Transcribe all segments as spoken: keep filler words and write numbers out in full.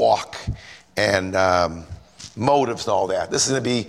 walk and um, motives and all that. This is going to be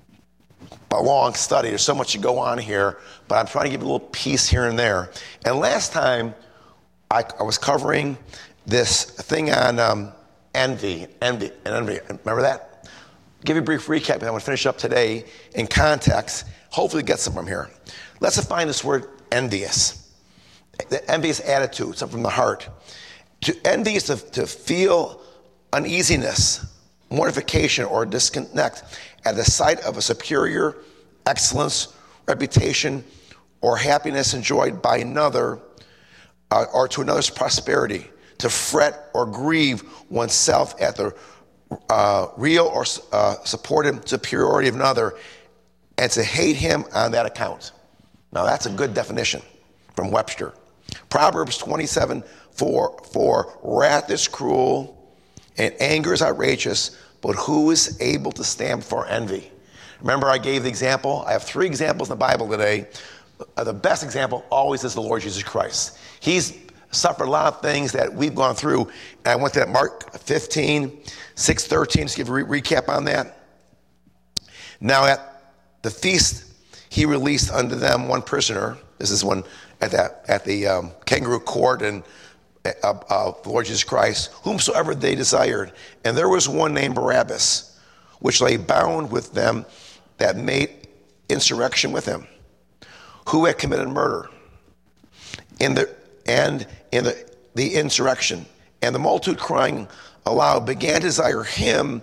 a long study. There's so much to go on here, but I'm trying to give you a little piece here and there. And last time, I, I was covering this thing on um, envy, envy, and envy. Remember that? Give you a brief recap, and I'm going to finish up today in context. Hopefully get some from here. Let's define this word envious. The envious attitude, something from the heart. To envy is to, to feel uneasiness, mortification, or disconnect at the sight of a superior excellence, reputation, or happiness enjoyed by another, uh, or to another's prosperity. To fret or grieve oneself at the uh, real or uh, supported superiority of another, and to hate him on that account. Now that's a good definition from Webster. Proverbs twenty-seven four, for wrath is cruel and anger is outrageous, but who is able to stand before envy? Remember I gave the example? I have three examples in the Bible today. Uh, the best example always is the Lord Jesus Christ. He's suffered a lot of things that we've gone through. And I went to that Mark fifteen, six, thirteen, just to give a re- recap on that. Now at the feast, he released unto them one prisoner. This is one at that at the um, kangaroo court and uh, uh, the Lord Jesus Christ, whomsoever they desired. And there was one named Barabbas, which lay bound with them that made insurrection with him, who had committed murder in the and in the, the insurrection. And the multitude crying aloud began to desire him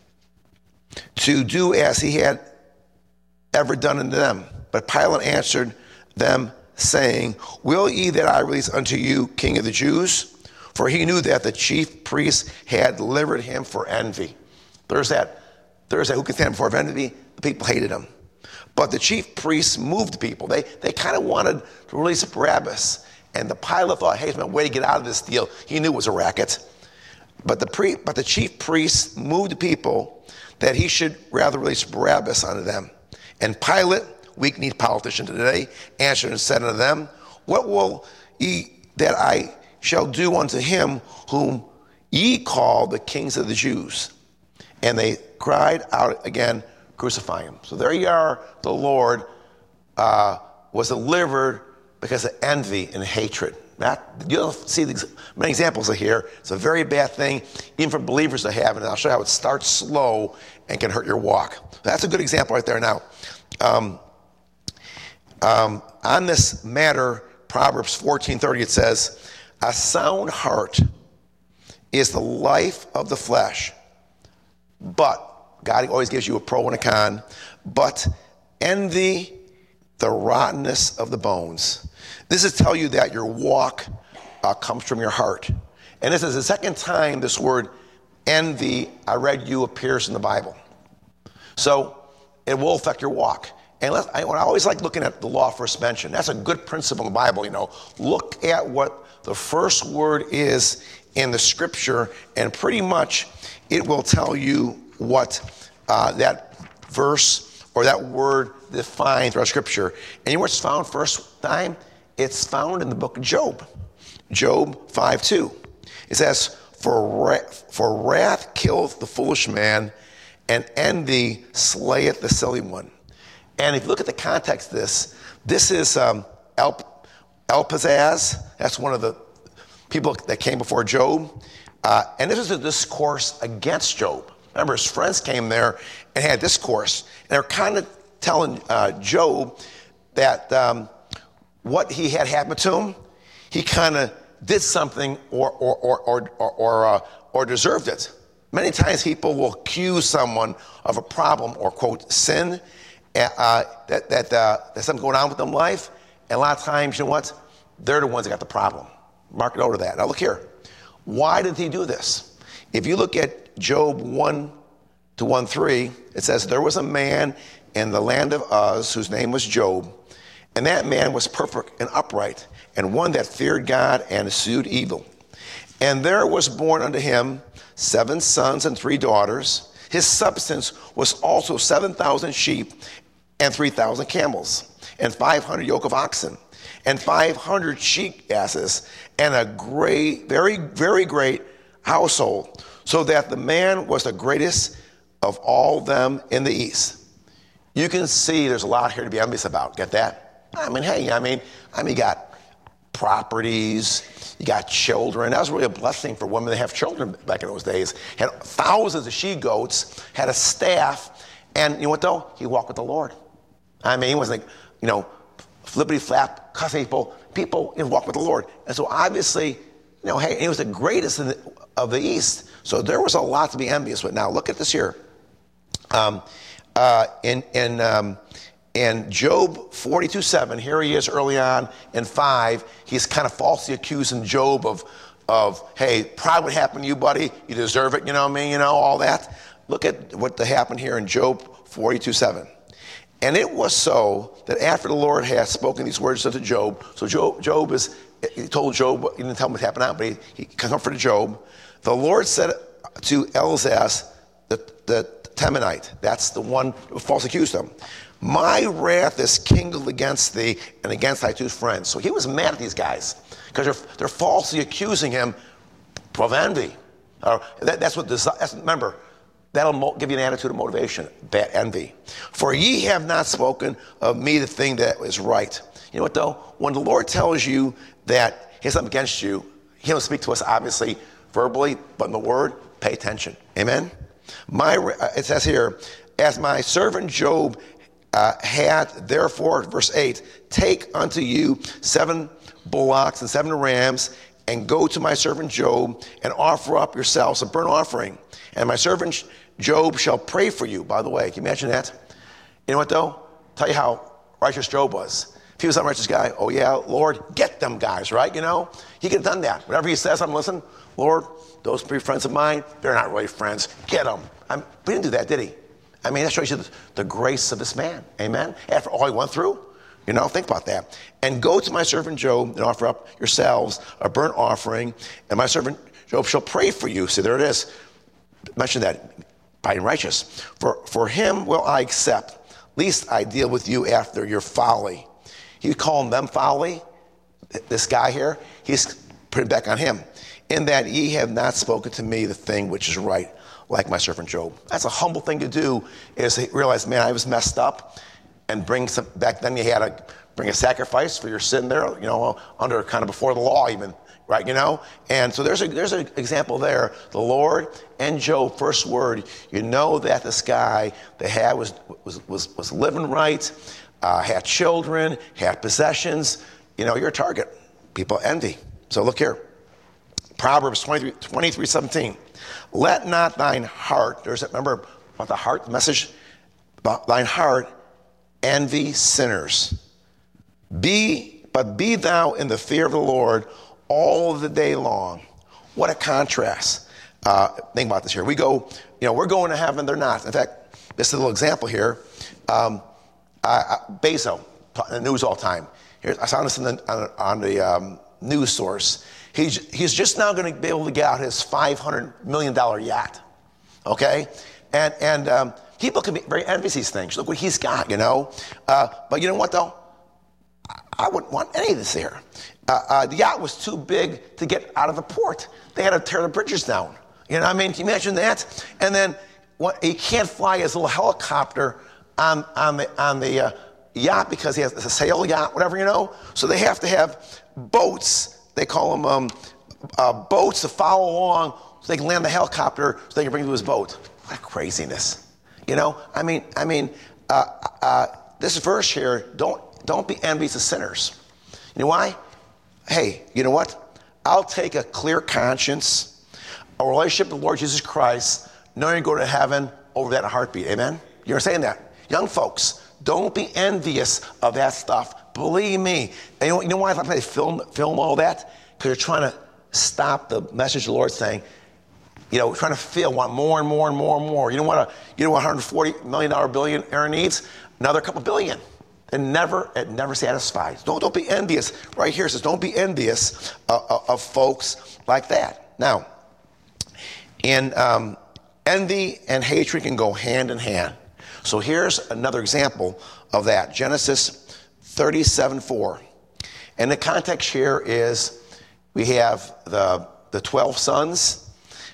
to do as he had ever done unto them. But Pilate answered them, saying, will ye that I release unto you King of the Jews? For he knew that the chief priests had delivered him for envy. There's that, there's that who can stand before envy? The people hated him. But the chief priests moved the people. They they kind of wanted to release Barabbas. And the Pilate thought, hey, it's my way to get out of this deal. He knew it was a racket. But the pre, but the chief priests moved the people that he should rather release Barabbas unto them. And Pilate, weak-kneed politician today, answered and said unto them, what will ye that I shall do unto him whom ye call the kings of the Jews? And they cried out again, crucify him. So there you are, the Lord uh, was delivered because of envy and hatred. That, you'll see these, many examples of here. It's a very bad thing, even for believers to have, and I'll show you how it starts slow and can hurt your walk. That's a good example right there now. Um, um, on this matter, Proverbs fourteen thirty, it says, a sound heart is the life of the flesh, but, God always gives you a pro and a con, but envy, the rottenness of the bones. This is to tell you that your walk uh, comes from your heart. And this is the second time this word envy, I read you, appears in the Bible. So it will affect your walk. And let's, I, I always like looking at the law first mentioned. That's a good principle in the Bible, you know. Look at what the first word is in the scripture, and pretty much it will tell you what uh, that verse or that word defines throughout scripture. And you know where it's found first time? It's found in the book of Job. Job five two. It says, for wrath, for wrath killeth the foolish man, and envy slayeth the silly one. And if you look at the context of this, this is um, El, Elpazaz. That's one of the people that came before Job. Uh, and this is a discourse against Job. Remember, his friends came there and had discourse. And they're kind of telling uh, Job that um, what he had happened to him, he kind of did something or or or or or, or, uh, or deserved it. Many times people will accuse someone of a problem or, quote, sin, uh, that that uh, there's something going on with them in life. And a lot of times, you know what? They're the ones that got the problem. Mark it over to that. Now look here. Why did he do this? If you look at Job one to one three, it says, there was a man in the land of Uz whose name was Job, and that man was perfect and upright, and one that feared God and eschewed evil. And there was born unto him seven sons and three daughters. His substance was also seven thousand sheep and three thousand camels, and five hundred yoke of oxen, and five hundred sheep asses, and a great, very, very great household. so that the man was the greatest of all them in the east. You can see there's a lot here to be envious about. Get that? I mean, hey, I mean, I mean, you got properties, you got children. That was really a blessing for women to have children back in those days. Had thousands of she-goats, had a staff, and you know what though? He walked with the Lord. I mean, he wasn't like, you know, flippity-flap, cussing people. People, he walked with the Lord. And so obviously, you know, hey, he was the greatest in the, of the East. So there was a lot to be envious with. Now, look at this here. Um, uh, in, in, um, in Job forty-two seven, here he is early on in five. He's kind of falsely accusing Job of, of, hey, pride would happen to you, buddy. You deserve it, you know what I mean? You know, all that. Look at what happened here in Job forty-two seven. And it was so that after the Lord had spoken these words unto Job, so Job, Job is, he told Job, he didn't tell him what happened out, but he, he comforted Job. The Lord said to Eliphaz, the, the Temanite, that's the one who falsely accused him, my wrath is kindled against thee and against thy two friends. So he was mad at these guys because they're, they're falsely accusing him of envy. Uh, that, that's what, that's, remember, that'll give you an attitude of motivation, bad envy. For ye have not spoken of me the thing that is right. You know what though? When the Lord tells you that he has something against you, he don't speak to us obviously verbally, but in the word, pay attention. Amen? My, it says here, as my servant Job uh, had, therefore, verse eight, take unto you seven bullocks and seven rams, and go to my servant Job and offer up yourselves a burnt offering. And my servant Job shall pray for you. By the way, can you imagine that? You know what though? Tell you how righteous Job was. If he was an unrighteous guy, oh yeah, Lord, get them guys, right? You know, he could have done that. Whatever he says, I'm listening. Lord, those three friends of mine, they're not really friends. Get them. I'm, he didn't do that, did he? I mean, that shows you the, the grace of this man. Amen? After all he went through, you know, think about that. And go to my servant Job and offer up yourselves a burnt offering, and my servant Job shall pray for you. See, there it is. Mention that, being righteous. For, for him will I accept, least I deal with you after your folly. He's calling them folly, this guy here. He's putting back on him. In that ye have not spoken to me the thing which is right, like my servant Job. That's a humble thing to do, is to realize, man, I was messed up, and bring some, back then you had to bring a sacrifice for your sin there, you know, under kind of before the law even, right, you know? And so there's a there's an example there. The Lord and Job, first word, you know that this guy they had was was was, was living right, uh, had children, had possessions. You know, you're a target. People envy. So look here. Proverbs twenty-three, twenty-three seventeen. Let not thine heart, there's that, remember about the heart, the message, about thine heart envy sinners. Be, but be thou in the fear of the Lord all the day long. What a contrast. Uh, think about this here. We go, you know, we're going to heaven, they're not. In fact, this is a little example here. Um, uh, Bezos, in the news all the time. Here, I saw this in the, on, on the um, news source. He's, he's just now going to be able to get out his five hundred million dollars yacht. Okay? And, and um, people can be very envious of these things. Look what he's got, you know. Uh, but you know what, though? I wouldn't want any of this here. Uh, uh, the yacht was too big to get out of the port. They had to tear the bridges down. You know what I mean? Can you imagine that? And then what, he can't fly his little helicopter on, on the, on the uh, yacht because he has a sail yacht, whatever, you know. So they have to have boats. They call them um, uh, boats to follow along so they can land the helicopter so they can bring it to his boat. What craziness. You know, I mean, I mean, uh, uh, this verse here, don't, don't be envious of sinners. You know why? Hey, you know what? I'll take a clear conscience, a relationship with the Lord Jesus Christ, knowing you go to heaven over that in a heartbeat. Amen? You're saying that. Young folks, don't be envious of that stuff. Believe me. And you know, you know why they film, film all that? Because they're trying to stop the message of the Lord saying, you know, trying to feel, want more and more and more and more. You know what a you know what one hundred forty million dollars billionaire needs? Another couple billion. And never, it never satisfies. Don't, don't be envious. Right here it says, don't be envious of, of folks like that. Now, and um, envy and hatred can go hand in hand. So here's another example of that. Genesis thirty-seven four. And the context here is we have the, the twelve sons.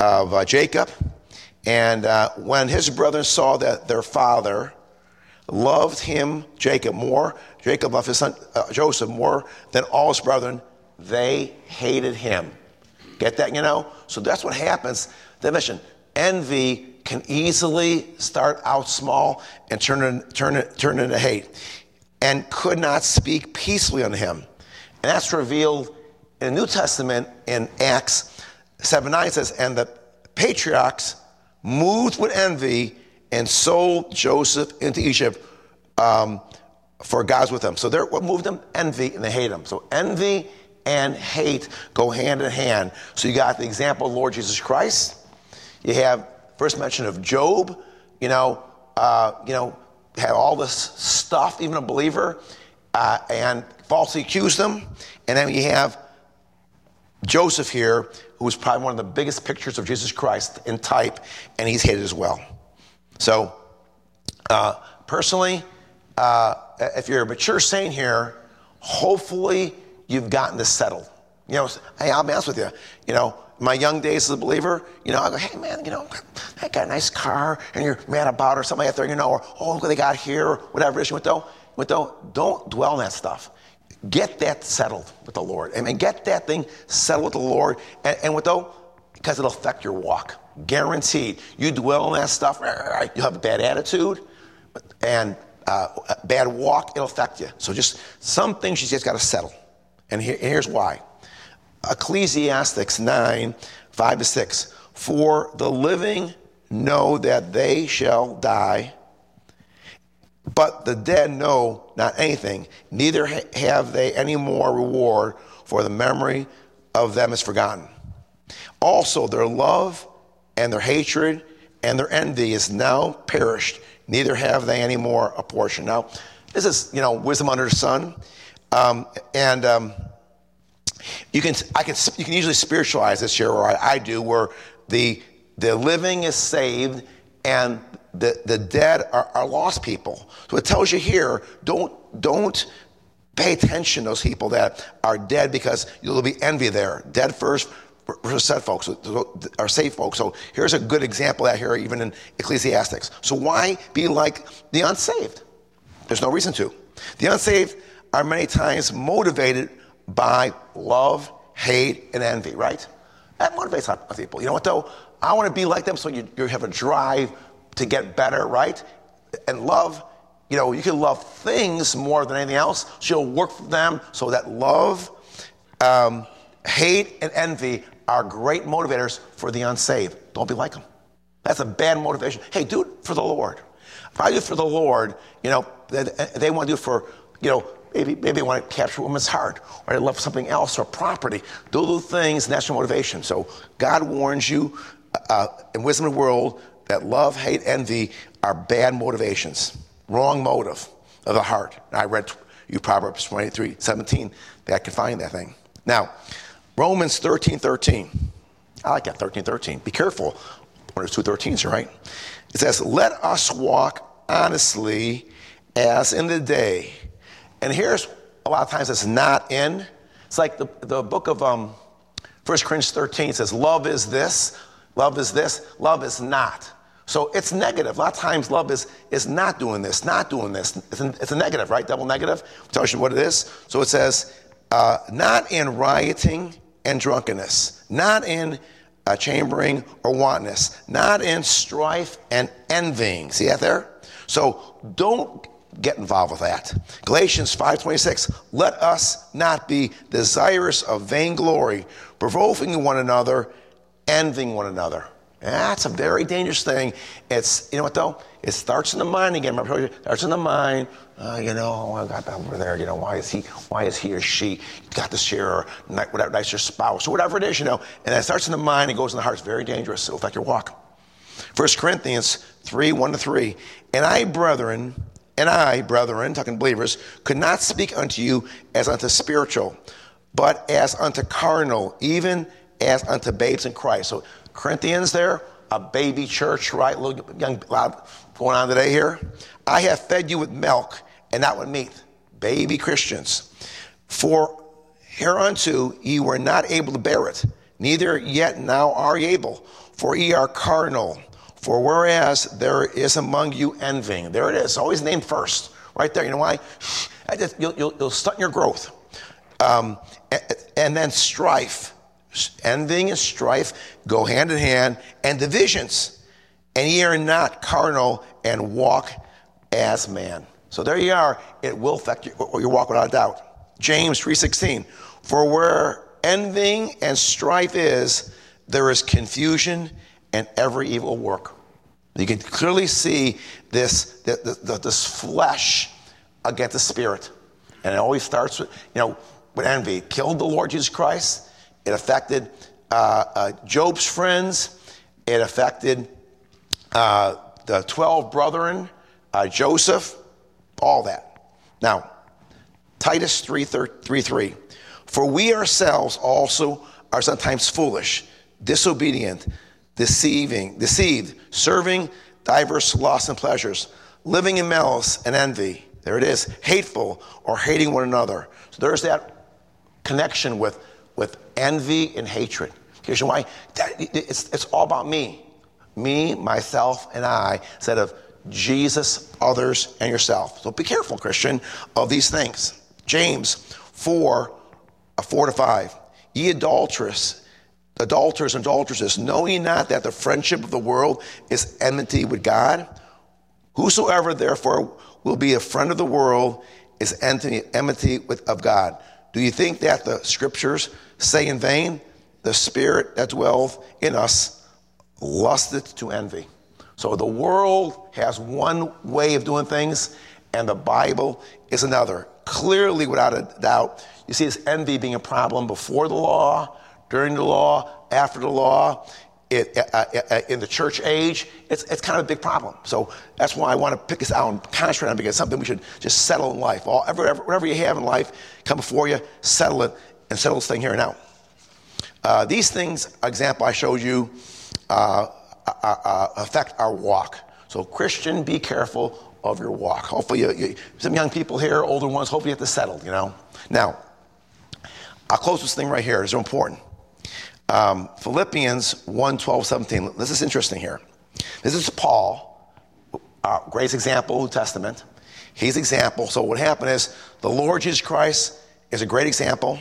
of uh, Jacob. And uh, when his brothers saw that their father loved him, Jacob, more, Jacob loved his son uh, Joseph more than all his brethren, they hated him. Get that, you know? So that's what happens. The mission, envy can easily start out small and turn, in, turn, it, turn into hate, and could not speak peacefully unto him. And that's revealed in the New Testament in Acts seven nine says, and the patriarchs moved with envy and sold Joseph into Egypt, um, for God's with them. So they're, what moved them? Envy, and they hate him. So envy and hate go hand in hand. So you got the example of Lord Jesus Christ. You have first mention of Job, you know, uh, you know, had all this stuff, even a believer, uh, and falsely accused him. And then you have Joseph here, who was probably one of the biggest pictures of Jesus Christ in type, and he's hated as well. So, uh, personally, uh, if you're a mature saint here, hopefully you've gotten this settled. You know, hey, I'll be honest with you. You know, my young days as a believer, you know, I go, hey, man, you know, I got a nice car, and you're mad about it, or something like that, you know, or, oh, look what they got here, or whatever it is. With though, with though, don't dwell on that stuff. Get that settled with the Lord. I mean, get that thing settled with the Lord. And, and with though, because it'll affect your walk. Guaranteed. You dwell on that stuff, you have a bad attitude and uh, a bad walk, it'll affect you. So just some things you just got to settle. And here, here's why. Ecclesiastes nine, five to six. For the living know that they shall die, but the dead know not anything, neither ha- have they any more reward, for the memory of them is forgotten. Also their love and their hatred and their envy is now perished, neither have they any more a portion. Now, this is, you know, wisdom under the sun. Um, and um, you can I can you can usually spiritualize this here, or I, I do, where the the living is saved and the, the dead are, are lost people. So it tells you here, don't don't pay attention to those people that are dead, because there'll be envy there. Dead first versus saved folks, or saved folks. So here's a good example of that here, even in Ecclesiastes. So why be like the unsaved? There's no reason to. The unsaved are many times motivated by love, hate, and envy, right? That motivates other people. You know what, though? I want to be like them, so you, you have a drive to get better, right? And love, you know, you can love things more than anything else, so you'll work for them. So that love, um, hate, and envy are great motivators for the unsaved. Don't be like them. That's a bad motivation. Hey, do it for the Lord. If I do it for the Lord, you know, they, they want to do it for, you know, maybe maybe they want to capture a woman's heart, or they love something else, or property. Do those things, and that's your motivation. So God warns you uh, in Wisdom of the World that love, hate, envy are bad motivations. Wrong motive of the heart. And I read you Proverbs twenty-three seventeen. That can find that thing. Now, Romans thirteen thirteen. I like that, thirteen thirteen. Be careful. One or two thirteens here, right? It says, let us walk honestly as in the day. And here's a lot of times it's not in. It's like the, the book of um, First Corinthians thirteen says, love is this, love is this, love is not. So it's negative. A lot of times love is, is not doing this, not doing this. It's a, it's a negative, right? Double negative. Tells you what it is. So it says, uh, not in rioting and drunkenness, not in uh, chambering or wantonness, not in strife and envying. See that there? So don't get involved with that. Galatians five twenty-six, let us not be desirous of vainglory, provoking one another, envying one another. That's a very dangerous thing. It's, you know what though? It starts in the mind again. It starts in the mind. Uh, you know, I got that over there. You know, why is he, why is he or she got this here, or whatever, nicer spouse, or whatever it is, you know. And that starts in the mind and goes in the heart. It's very dangerous. It'll affect your walk. First Corinthians three, one to three. And I, brethren, and I, brethren, talking believers, could not speak unto you as unto spiritual, but as unto carnal, even as unto babes in Christ. So Corinthians there, a baby church, right? A little young lot going on today here. I have fed you with milk and not with meat. Baby Christians. For hereunto ye were not able to bear it, neither yet now are ye able. for ye are carnal. For whereas there is among you envying. There it is, always named first. Right there, you know why? You'll, you'll, you'll stunt your growth. Um, and, and then strife. Envying and strife go hand in hand. And divisions. And ye are not carnal and walk as man. So there you are. It will affect your, your walk without a doubt. James three sixteen. For where envying and strife is, there is confusion and every evil work. You can clearly see this, this, this flesh against the spirit. And it always starts with, you know, with envy. It killed the Lord Jesus Christ. It affected uh, uh, Job's friends. It affected uh, the twelve brethren, uh, Joseph, all that. Now, Titus three three. For we ourselves also are sometimes foolish, disobedient, deceiving, deceived, serving diverse lusts and pleasures, living in malice and envy. There it is, hateful or hating one another. So there's that connection with, with envy and hatred. Here's why. It's, it's all about me. Me, myself, and I, instead of Jesus, others, and yourself. So be careful, Christian, of these things. James four, four to five. Ye adulterous, adulterers and adulteresses, know ye not that the friendship of the world is enmity with God? Whosoever therefore will be a friend of the world is enmity with, of God. Do you think that the scriptures say in vain, the spirit that dwelleth in us lusteth to envy? So the world has one way of doing things, and the Bible is another. Clearly, without a doubt, you see this envy being a problem before the law, during the law, after the law, it, uh, uh, in the church age. It's, it's kind of a big problem. So that's why I want to pick this out and concentrate on it, because it's something we should just settle in life. All, whatever, whatever you have in life, come before you, settle it, and settle this thing here and now. Uh, these things, example I showed you, uh, uh, uh, affect our walk. So Christian, be careful of your walk. Hopefully, you, you, some young people here, older ones, hopefully you get this settled, you know. Now, I'll close this thing right here. It's important. Um, Philippians one, twelve, seventeen. This is interesting here. This is Paul, our greatest example, New Testament. He's example. So what happened is the Lord Jesus Christ is a great example.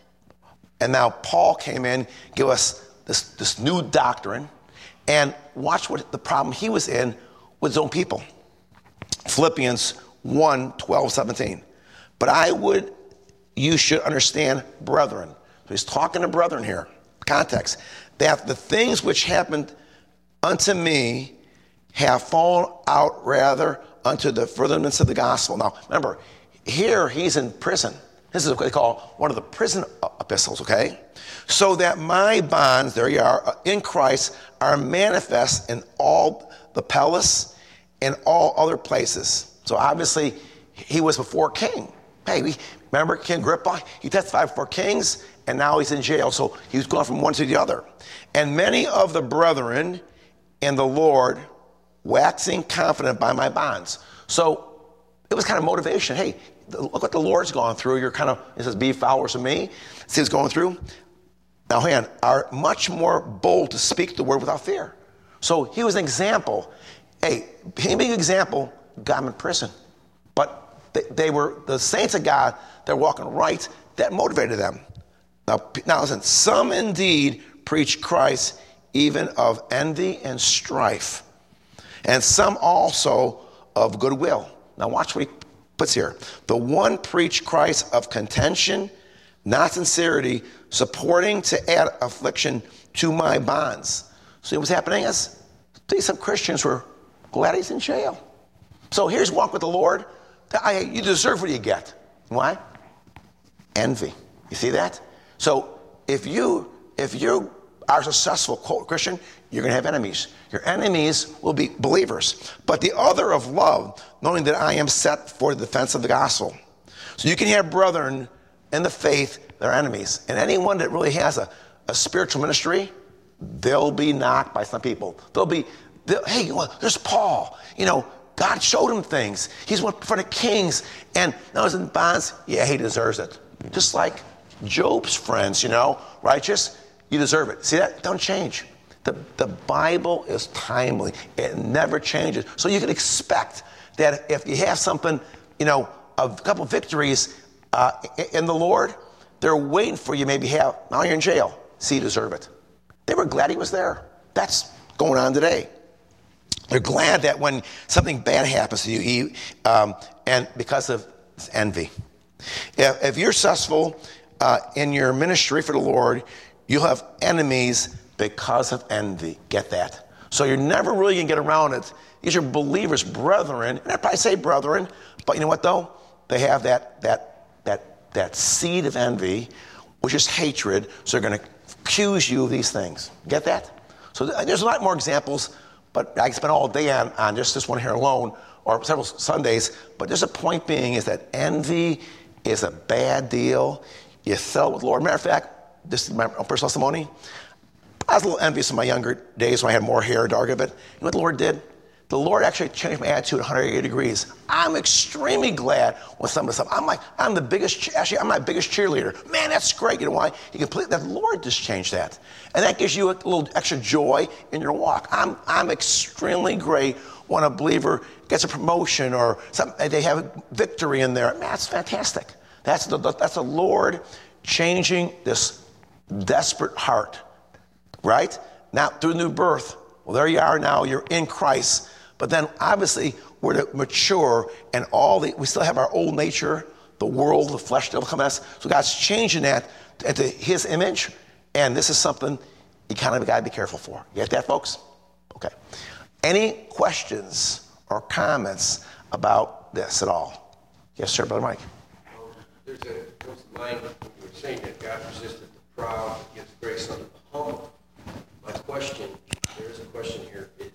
And now Paul came in, give us this, this new doctrine. And watch what the problem he was in with his own people. Philippians one, twelve, seventeen. But I would, you should understand, brethren. So he's talking to brethren here. Context. That the things which happened unto me have fallen out rather unto the furtherance of the gospel. Now, remember, here he's in prison. This is what they call one of the prison epistles, okay? So that my bonds, there you are, in Christ, are manifest in all the palace and all other places. So obviously, he was before king. Hey, we, remember King Agrippa? He testified before kings, and now he's in jail. So he was going from one to the other. And many of the brethren in the Lord waxing confident by my bonds. So it was kind of motivation. Hey, look what the Lord's gone through. You're kind of, it says, be followers of me. See what's going through? Now, hand, are much more bold to speak the word without fear. So he was an example. Hey, him being an example got him in prison. But they, they were the saints of God, they're walking right, that motivated them. Now, now listen, some indeed preach Christ even of envy and strife, and some also of goodwill. Now watch what he puts here. The one preach Christ of contention, not sincerity, supporting to add affliction to my bonds. See what's happening is some Christians were glad he's in jail. So here's walk with the Lord. I, you deserve what you get. Why? Envy. You see that? So if you if you are successful, quote, Christian, you're going to have enemies. Your enemies will be believers. But the other of love, knowing that I am set for the defense of the gospel. So you can have brethren in the faith that are enemies. And anyone that really has a, a spiritual ministry, they'll be knocked by some people. They'll be, they'll, hey, well, there's Paul. You know, God showed him things. He's one in front of kings. And now he's in bonds. Yeah, he deserves it. Just like Job's friends, you know, righteous, you deserve it. See that? Don't change. The, the Bible is timely. It never changes. So you can expect that if you have something, you know, a couple victories uh, in the Lord, they're waiting for you. Maybe have, now you're in jail. See, you deserve it. They were glad he was there. That's going on today. They're glad that when something bad happens to you, you um, and because of envy. If, if you're successful uh, in your ministry for the Lord, you'll have enemies because of envy. Get that? So you're never really going to get around it. These are believers, brethren, and I probably say brethren, but you know what though? They have that that that that seed of envy, which is hatred, so they're going to accuse you of these things. Get that? So there's a lot more examples, but I can spend all day on, on just this one here alone, or several Sundays, but there's a point being is that envy is a bad deal. You settle with the Lord. Matter of fact, this is my own personal testimony. I was a little envious in my younger days when I had more hair, darker, but you know what the Lord did? The Lord actually changed my attitude one hundred eighty degrees. I'm extremely glad when some of the stuff, I'm like, I'm the biggest, actually, I'm my biggest cheerleader. Man, that's great. You know why? You completely, the Lord just changed that. And that gives you a little extra joy in your walk. I'm, I'm extremely great when a believer gets a promotion or something, they have a victory in there. Man, that's fantastic. That's the, that's the Lord changing this desperate heart, right? Now, through new birth, well, there you are now, you're in Christ. But then, obviously, we're to mature, and all the, we still have our old nature, the world, the flesh still come at us. So God's changing that into his image, and this is something you kind of got to be careful for. You get that, folks? Okay. Any questions or comments about this at all? Yes, sir, Brother Mike. Um, there's a comes to mind when you were saying that God resisted the proud, but gives grace unto the humble. My question, there is a question here, is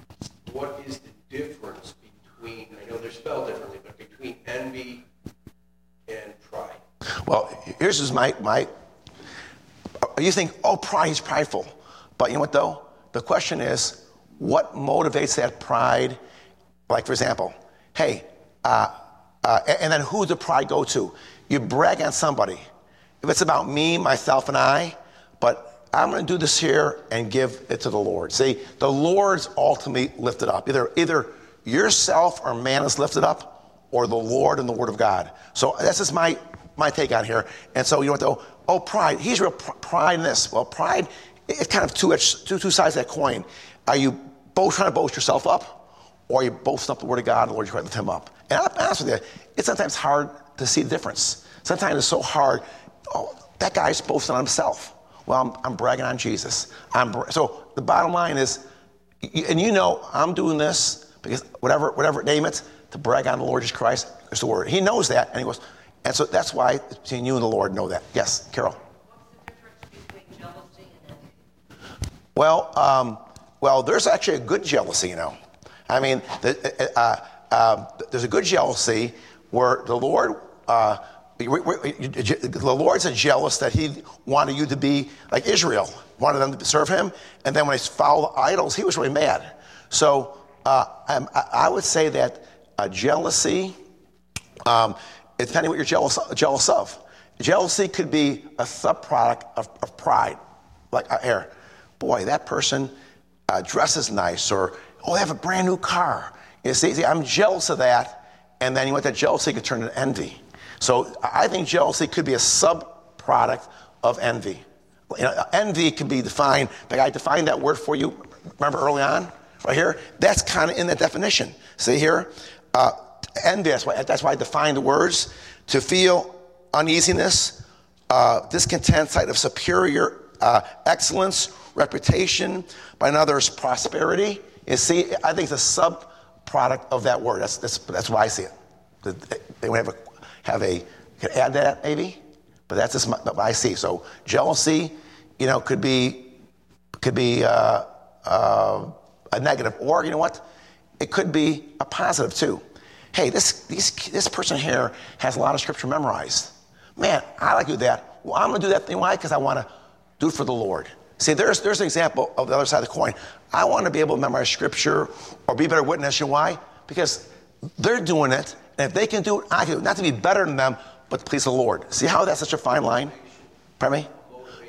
what is the difference between, I know they're spelled differently, but between envy and pride? Well, here's is my, my, you think, oh, pride, he's prideful. But you know what, though? The question is, what motivates that pride? Like, for example, hey, uh, uh, and then who does the pride go to? You brag on somebody. If it's about me, myself, and I, but I'm going to do this here and give it to the Lord. See, the Lord's ultimately lifted up. Either, either yourself or man is lifted up, or the Lord and the Word of God. So that's just my, my take on here. And so you know what, though? Oh, pride. He's real pr- pride in this. Well, pride, it's kind of two, two, two sides of that coin. Are you both trying to boast yourself up, or are you boasting up the Word of God and the Lord, you're trying to lift him up? And I'll be honest with you, it's sometimes hard to see the difference. Sometimes it's so hard. Oh, that guy's boasting on himself. Well, I'm, I'm bragging on Jesus. I'm bra- so the bottom line is, and you know, I'm doing this because whatever, whatever, name it, to brag on the Lord Jesus Christ is the word. He knows that, and he goes, and so that's why between you and the Lord know that. Yes, Carol. What's the difference between jealousy and envy? Well, um, well, there's actually a good jealousy, you know. I mean, the, uh, uh, there's a good jealousy where the Lord. Uh, The Lord's a jealous that he wanted you to be like Israel, wanted them to serve him. And then when they followed the idols, he was really mad. So uh, I would say that uh, jealousy, um, depending what you're jealous, jealous of. Jealousy could be a subproduct of, of pride. Like, uh, here, boy, that person uh, dresses nice, or, oh, they have a brand new car. You see, see, I'm jealous of that. And then you want that jealousy could turn into envy. So I think jealousy could be a subproduct of envy. You know, envy can be defined, like I defined that word for you, remember early on, right here? That's kind of in the definition. See here? Uh, envy, that's why, that's why I defined the words. To feel uneasiness, uh, discontent, sight of superior uh, excellence, reputation, by another's prosperity. You see, I think it's a subproduct of that word. That's, that's, that's why I see it. They would have a have a, could add that maybe, but that's just what I see. So jealousy, you know, could be, could be uh, uh, a negative, or you know what? It could be a positive too. Hey, this these, this person here has a lot of scripture memorized. Man, I like to do that. Well, I'm going to do that thing. Why? Because I want to do it for the Lord. See, there's there's an example of the other side of the coin. I want to be able to memorize scripture or be a better witness. You know why? Because they're doing it. And if they can do it, I can do it. Not to be better than them, but to please the Lord. See how that's such a fine line? Pardon me?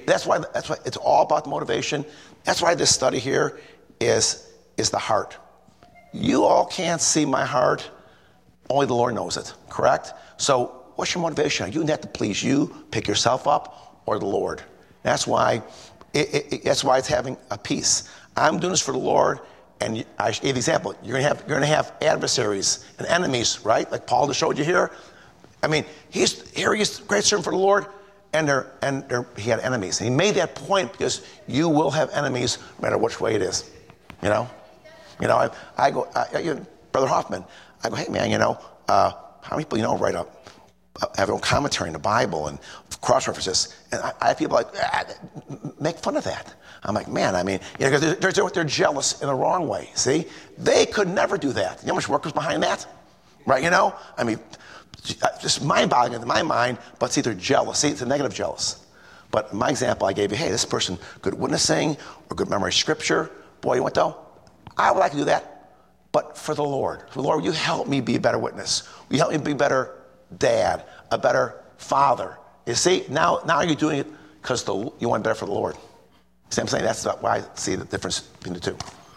That's why, that's why it's all about the motivation. That's why this study here is, is the heart. You all can't see my heart. Only the Lord knows it, correct? So what's your motivation? Are you in that to please you, pick yourself up, or the Lord? That's why, it, it, that's why it's having a peace. I'm doing this for the Lord, and I gave the example. You're gonna have you're gonna have adversaries and enemies, right? Like Paul just showed you here. I mean, he's here. He's a great servant for the Lord, and they're and they're, he had enemies. And he made that point because you will have enemies no matter which way it is. You know, you know. I, I go, I, you know, Brother Hoffman. I go, hey man, you know, uh, how many people you know write up, uh, have their own commentary in the Bible and cross references, and I, I have people like ah, make fun of that. I'm like, man, I mean, you know, because they're, they're, they're jealous in the wrong way. See, they could never do that. You know how much work was behind that, right? You know, I mean, just mind-boggling in my mind. But see, they're jealous. See, it's a negative jealous. But in my example, I gave you, hey, this person good witnessing or good memory of scripture. Boy, you what though? I would like to do that, but for the Lord. For the Lord, will you help me be a better witness? Will you help me be a better dad, a better father? You see, now, now you're doing it because you want better for the Lord. See what I'm saying? That's why I see the difference between the two.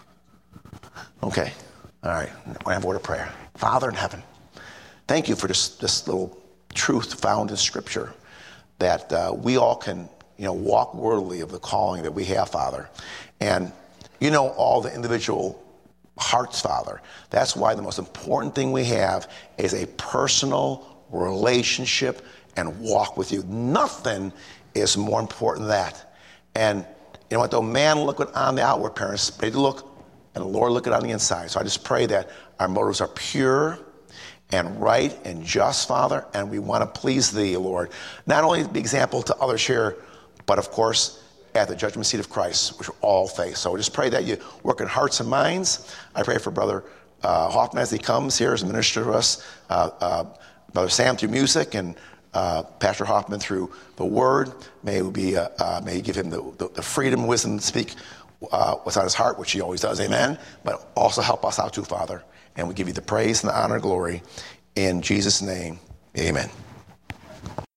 Okay. All right. We have a word of prayer. Father in heaven, thank you for this, this little truth found in Scripture that uh, we all can, you know, walk worthily of the calling that we have, Father. And you know all the individual hearts, Father. That's why the most important thing we have is a personal relationship and walk with you. Nothing is more important than that. And you know what, though? Man look on the outward appearance, but they look, and the Lord look on the inside. So I just pray that our motives are pure and right and just, Father, and we want to please Thee, Lord. Not only to be example to others here, but of course, at the judgment seat of Christ, which we all face. So I just pray that you work in hearts and minds. I pray for Brother uh, Hoffman as he comes here as a minister to us, uh, uh, Brother Sam through music, and Uh, Pastor Hoffman through the Word. May we be, uh, uh, may He give him the, the, the freedom and wisdom to speak uh, what's on his heart, which he always does, amen. But also help us out too, Father. And we give you the praise and the honor and glory in Jesus' name, amen.